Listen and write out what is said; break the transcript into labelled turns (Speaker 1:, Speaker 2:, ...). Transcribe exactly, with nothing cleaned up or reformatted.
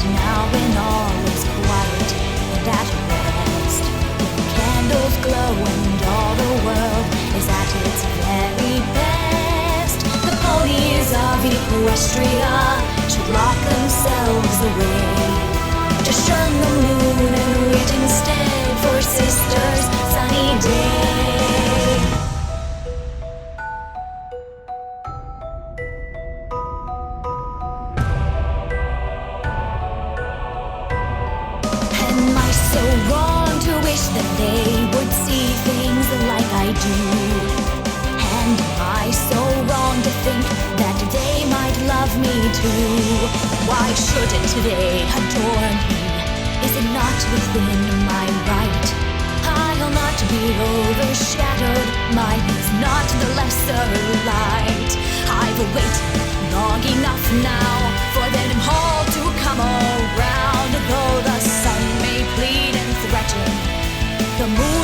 Speaker 1: now when all is quiet and at rest, when candles glow and all the world is at its very best, the ponies of Equestria should lock themselves away, to shun the moon and wait instead for sister's sunny day. Am I so wrong to wish that they would see things like I do? And am I so wrong to think that they might love me too? Why shouldn't they adore me? Is it not within my right? I'll not be overshadowed, mine is not the lesser light. I've waited long enough now for them all to come around. Though the sun may plead and threaten, the moon